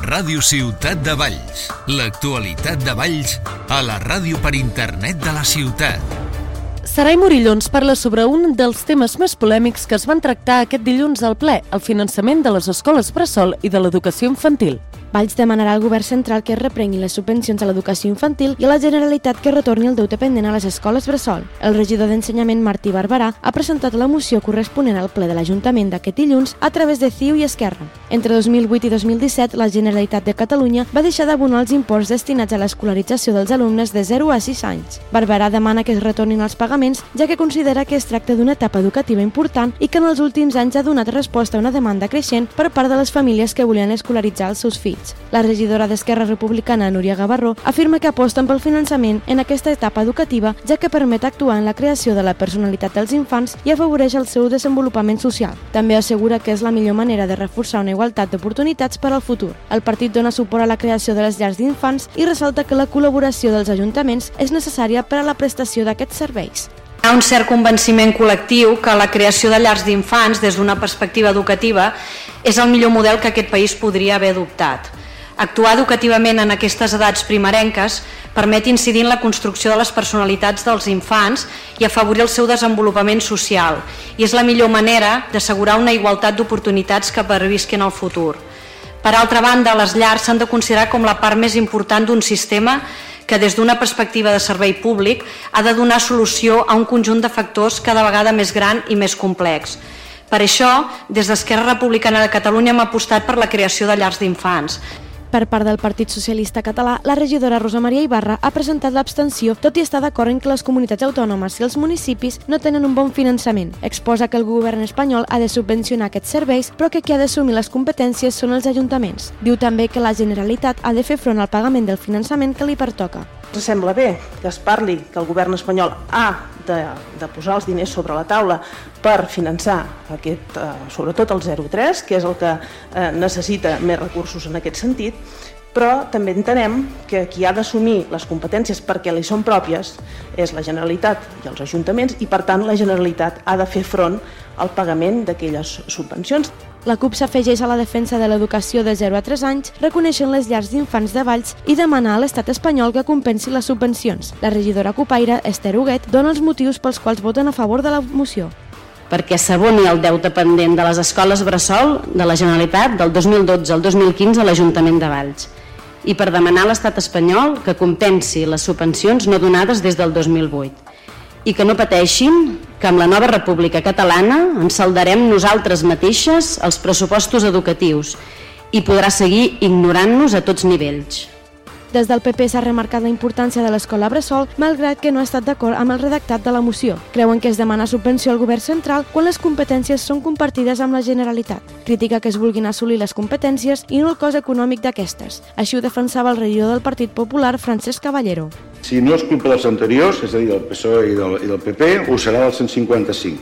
Ràdio Ciutat de Valls. L'actualitat de Valls a la ràdio per internet de la ciutat. Sarai Morillons parla sobre un dels temes més polèmics que es van tractar aquest dilluns al ple, el finançament de les escoles bressol i de l'educació infantil. Valls demanarà al govern central que es reprenguin les subvencions a l'educació infantil i a la Generalitat que retorni el deute pendent a les escoles bressol. El regidor d'Ensenyament, Martí Barberà, ha presentat la moció corresponent al ple de l'Ajuntament d'aquest dilluns a través de CiU i Esquerra. Entre 2008 i 2017, la Generalitat de Catalunya va deixar d'abonar els imports destinats a l'escolarització dels alumnes de 0 a 6 anys. Barberà demana que es retornin els pagaments, ja que considera que es tracta d'una etapa educativa important i que en els últims anys ha donat resposta a una demanda creixent per part de les famílies que volien escolaritzar els seus fills. La regidora d'Esquerra Republicana, Núria Gavarró, afirma que aposten pel finançament en aquesta etapa educativa, ja que permet actuar en la creació de la personalitat dels infants i afavoreix el seu desenvolupament social. També assegura que és la millor manera de reforçar una igualtat d'oportunitats per al futur. El partit dona suport a la creació de les llars d'infants i ressalta que la col·laboració dels ajuntaments és necessària per a la prestació d'aquests serveis. Hi ha un cert convenciment col·lectiu que la creació de llars d'infants des d'una perspectiva educativa és el millor model que aquest país podria haver adoptat. Actuar educativament en aquestes edats primerenques permet incidir en la construcció de les personalitats dels infants i afavorir el seu desenvolupament social, i és la millor manera d'assegurar una igualtat d'oportunitats que pervisquen al futur. Per altra banda, les llars s'han de considerar com la part més important d'un sistema que des d'una perspectiva de servei públic ha de donar solució a un conjunt de factors cada vegada més gran i més complex. Per això, des d'Esquerra Republicana de Catalunya hem apostat per la creació de llars d'infants. Per part del Partit Socialista Català, la regidora Rosa Maria Ibarra ha presentat l'abstenció, tot i estar d'acord en que les comunitats autònomes i els municipis no tenen un bon finançament. Exposa que el govern espanyol ha de subvencionar aquests serveis, però que qui ha d'assumir les competències són els ajuntaments. Diu també que la Generalitat ha de fer front al pagament del finançament que li pertoca. Ens sembla bé que es parli que el govern espanyol ha de posar els diners sobre la taula per finançar sobretot el 0,3, que és el que necessita més recursos en aquest sentit, però també entenem que qui ha d'assumir les competències perquè li són pròpies és la Generalitat i els ajuntaments, i per tant la Generalitat ha de fer front al pagament d'aquelles subvencions. La CUP s'afegeix a la defensa de l'educació de 0 a 3 anys, reconeixent les llars d'infants de Valls i demanar a l'estat espanyol que compensi les subvencions. La regidora cupaire, Esther Huguet, dona els motius pels quals voten a favor de la moció. Perquè s'aboni el deute pendent de les escoles bressol de la Generalitat del 2012 al 2015 a l'Ajuntament de Valls, i per demanar a l'estat espanyol que compensi les subvencions no donades des del 2008. I que no pateixin, que amb la nova República Catalana ens saldarem nosaltres mateixes els pressupostos educatius i podrà seguir ignorant-nos a tots nivells. Des del PP s'ha remarcat la importància de l'escola bressol, malgrat que no ha estat d'acord amb el redactat de la moció. Creuen que es demana subvenció al govern central quan les competències són compartides amb la Generalitat. Critica que es vulguin assolir les competències i no el cost econòmic d'aquestes. Així ho defensava el regidor del Partit Popular, Francesc Caballero. Si no és culpa dels anteriors, és a dir, del PSOE i del PP, ho serà del 155.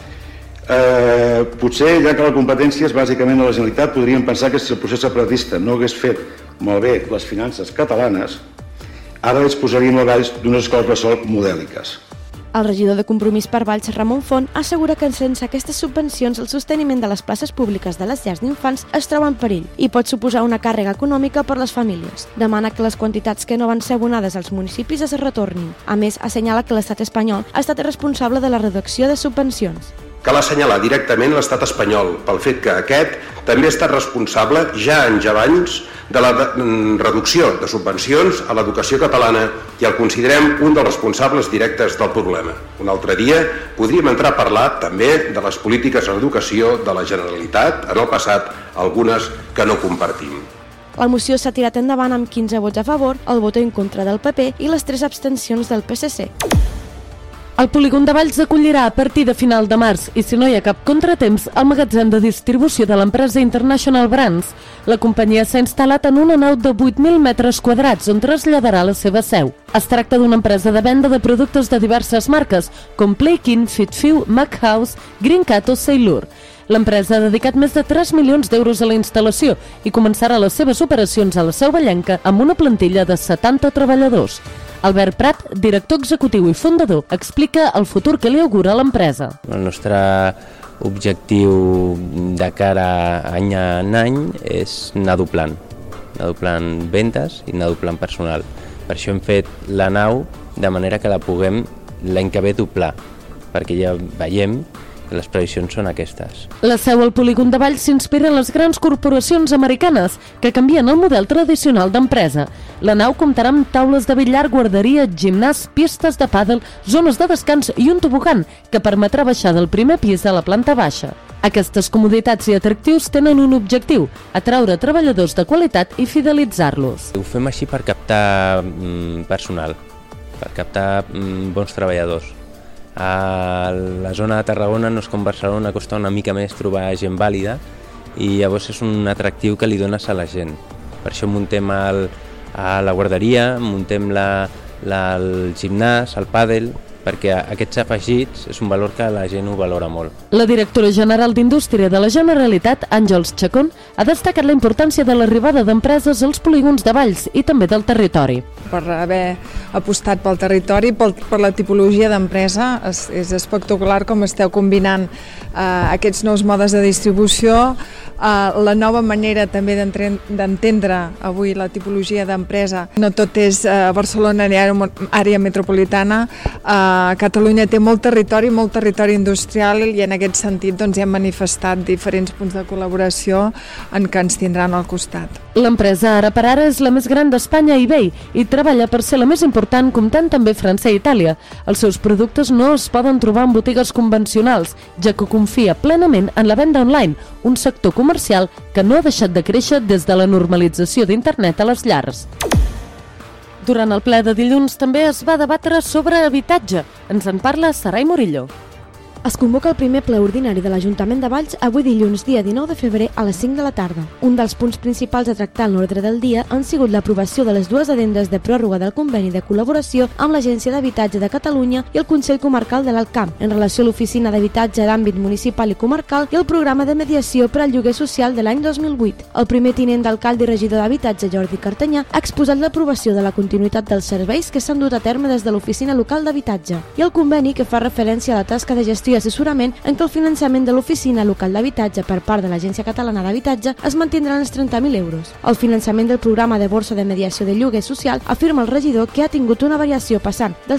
Potser, ja que la competència és bàsicament a la Generalitat, podríem pensar que si el procés separatista no hagués fet malbé les finances catalanes, ara disposaríem a Valls d'unes escoles bressol modèliques. El regidor de Compromís per Valls, Ramon Font, assegura que sense aquestes subvencions el sosteniment de les places públiques de les llars d'infants es troba en perill i pot suposar una càrrega econòmica per les famílies. Demana que les quantitats que no van ser abonades als municipis es retornin. A més, assenyala que l'estat espanyol ha estat responsable de la reducció de subvencions. Cal assenyalar directament l'estat espanyol pel fet que aquest també ha estat responsable ja anys abans de la reducció de subvencions a l'educació catalana i el considerem un dels responsables directes del problema. Un altre dia podríem entrar a parlar també de les polítiques en educació de la Generalitat en el passat, algunes que no compartim. La moció s'ha tirat endavant amb 15 vots a favor, el vot en contra del PP i les 3 abstencions del PSC. El polígon de Valls acollirà a partir de final de març i, si no hi ha cap contratemps, el magatzem de distribució de l'empresa International Brands. La companyia s'ha instal·lat en una nau de 8.000 metres quadrats on traslladarà la seva seu. Es tracta d'una empresa de venda de productes de diverses marques, com Playkin, FitFew, MacHouse, Greencat o Sailor. L'empresa ha dedicat més de 3 milions d'euros a la instal·lació i començarà les seves operacions a la Seu Vallenca amb una plantilla de 70 treballadors. Albert Prat, director executiu i fundador, explica el futur que li augura a l'empresa. El nostre objectiu de cara any en any és anar doblant. anar doblant ventes i anar doblant personal. Per això hem fet la nau de manera que la puguem l'any que ve doblar, perquè ja veiem que les previsions són aquestes. La seu al polígon de Valls s'inspira en les grans corporacions americanes que canvien el model tradicional d'empresa. La nau comptarà amb taules de billar, guarderia, gimnàs, pistes de pàdel, zones de descans i un tobogan que permetrà baixar del primer pis a la planta baixa. Aquestes comoditats i atractius tenen un objectiu, atraure treballadors de qualitat i fidelitzar-los. Ho fem així per captar personal, per captar bons treballadors. A la zona de Tarragona no és com Barcelona, costa una mica més trobar gent vàlida i llavors és un atractiu que li dones a la gent. Per això muntem a la guarderia, muntem el gimnàs, el pàdel, perquè aquests afegits és un valor que la gent ho valora molt. La directora general d'Indústria de la Generalitat, Àngels Chacón, ha destacat la importància de l'arribada d'empreses als polígons de Valls i també del territori. Per haver apostat pel territori, per la tipologia d'empresa, és espectacular com esteu combinant aquests nous modes de distribució, la nova manera també d'entendre avui la tipologia d'empresa. No tot és Barcelona ni àrea metropolitana. Catalunya té molt territori industrial i en aquest sentit hem manifestat diferents punts de col·laboració en què ens tindran al costat. L'empresa ara per ara és la més gran d'Espanya i eBay i treballa per ser la més important, comptant també França i Itàlia. Els seus productes no es poden trobar en botigues convencionals, ja que confia plenament en la venda online, un sector comercial que no ha deixat de créixer des de la normalització d'internet a les llars. Durant el ple de dilluns també es va debatre sobre habitatge. Ens en parla Sarai Murillo. Es convoca el primer ple ordinari de l'Ajuntament de Valls avui dilluns, dia 19 de febrer, a les 5 de la tarda. Un dels punts principals a tractar en l'ordre del dia han sigut l'aprovació de les dues addendes de pròrroga del conveni de col·laboració amb l'Agència d'Habitatge de Catalunya i el Consell Comarcal de l'Alt Camp, en relació a l'Oficina d'Habitatge d'àmbit municipal i comarcal i el programa de mediació per al lloguer social de l'any 2008. El primer tinent d'alcalde i regidor d'Habitatge, Jordi Cartanyà, ha exposat l'aprovació de la continuïtat dels serveis que s'han dut a terme des de l'Oficina Local d'Habitatge i el conveni que fa referència a la tasca de gestió i assessorament en què el finançament de l'Oficina Local d'Habitatge per part de l'Agència Catalana d'Habitatge es mantindrà en els 30.000 euros. El finançament del programa de borsa de mediació de lloguer social afirma el regidor que ha tingut una variació passant dels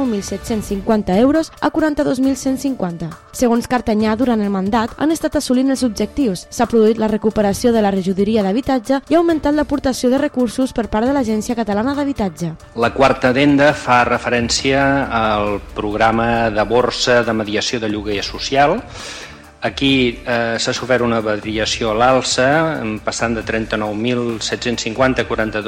39.750 euros a 42.150. Segons Cartanyà, durant el mandat han estat assolint els objectius. S'ha produït la recuperació de la regidoria d'habitatge i ha augmentat l'aportació de recursos per part de l'Agència Catalana d'Habitatge. La quarta addenda fa referència al programa de borsa de mediació de lloguer social. Aquí s'ha sofert una variació a l'alça, passant de 39.750 a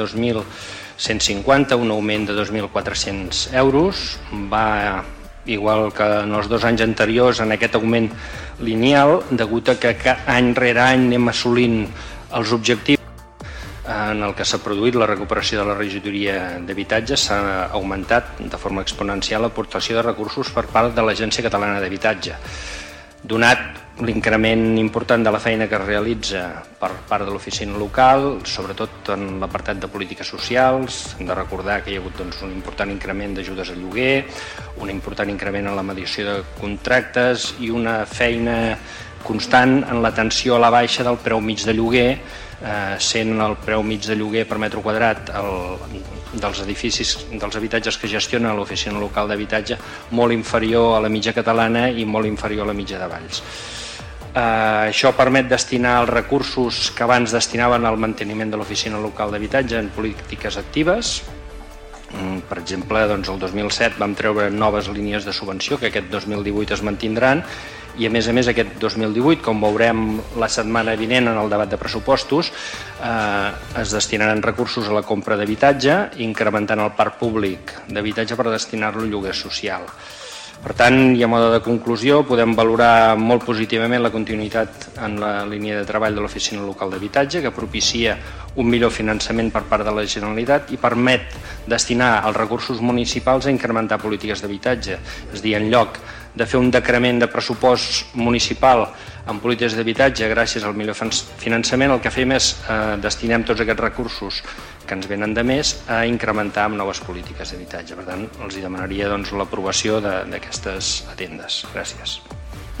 42.150, un augment de 2.400 euros. Va, igual que en els 2 anys anteriors, en aquest augment lineal, degut a que any rere any anem assolint els objectius. En el que s'ha produït la recuperació de la regidoria d'habitatge s'ha augmentat de forma exponencial l'aportació de recursos per part de l'Agència Catalana d'Habitatge. Donat l'increment important de la feina que es realitza per part de l'oficina local, sobretot en l'apartat de polítiques socials, hem de recordar que hi ha hagut un important increment d'ajudes al lloguer, un important increment en la mediació de contractes i una feina constant en l'atenció a la baixa del preu mig de lloguer, sent el preu mig de lloguer per metre quadrat dels edificis, dels habitatges que gestiona l'Oficina Local d'Habitatge molt inferior a la mitja catalana i molt inferior a la mitja de Valls. Això permet destinar els recursos que abans destinaven al manteniment de l'Oficina Local d'Habitatge en polítiques actives. Per exemple, el 2007 vam treure noves línies de subvenció que aquest 2018 es mantindran i a més aquest 2018, com veurem la setmana vinent en el debat de pressupostos, es destinaran recursos a la compra d'habitatge, incrementant el parc públic d'habitatge per destinar-lo al lloguer social. Per tant, i a mode de conclusió, podem valorar molt positivament la continuïtat en la línia de treball de l'Oficina Local d'Habitatge, que propicia un millor finançament per part de la Generalitat i permet destinar els recursos municipals a incrementar polítiques d'habitatge. És a dir, en lloc de fer un decrement de pressupost municipal en polítiques d'habitatge gràcies al millor finançament, el que fem és destinem tots aquests recursos que ens venen de més a incrementar amb noves polítiques d'habitatge. Per tant, els demanaria l'aprovació d'aquestes addendes. Gràcies.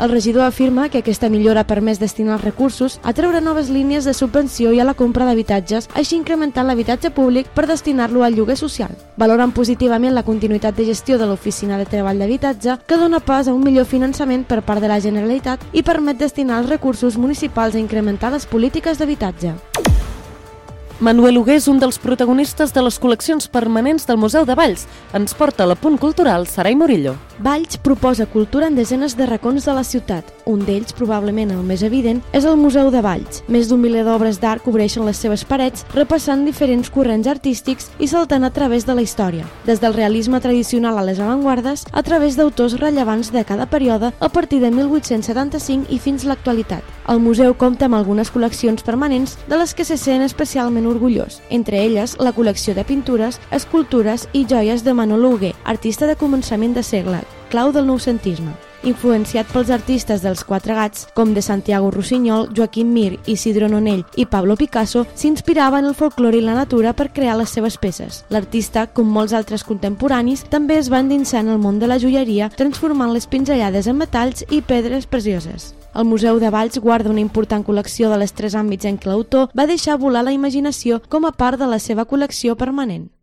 El regidor afirma que aquesta millora ha permès destinar els recursos a treure noves línies de subvenció i a la compra d'habitatges, així incrementant l'habitatge públic per destinar-lo al lloguer social. Valoren positivament la continuïtat de gestió de l'Oficina de Treball d'Habitatge, que dona pas a un millor finançament per part de la Generalitat i permet destinar els recursos municipals a incrementar les polítiques d'habitatge. Manuel Hugué és un dels protagonistes de les col·leccions permanents del Museu de Valls. Ens porta a l'Apunt Cultural Sarai Murillo. Valls proposa cultura en desenes de racons de la ciutat. Un d'ells, probablement el més evident, és el Museu de Valls. Més d'un miler d'obres d'art cobreixen les seves parets, repassant diferents corrents artístics i saltant a través de la història, des del realisme tradicional a les avantguardes, a través d'autors rellevants de cada període a partir de 1875 i fins a l'actualitat. El museu compta amb algunes col·leccions permanents de les que se sent especialment orgullós, entre elles la col·lecció de pintures, escultures i joies de Manolo Hugué, artista de començament de segle, clau del noucentisme. Influenciat pels artistes dels Quatre Gats, com de Santiago Rossinyol, Joaquim Mir, Isidro Nonell i Pablo Picasso, s'inspirava en el folklore i la natura per crear les seves peces. L'artista, com molts altres contemporanis, també es va endinsar en el món de la joieria, transformant les pinzellades en metalls i pedres precioses. El Museu de Valls guarda una important col·lecció de les tres àmbits en què l'autor va deixar volar la imaginació com a part de la seva col·lecció permanent.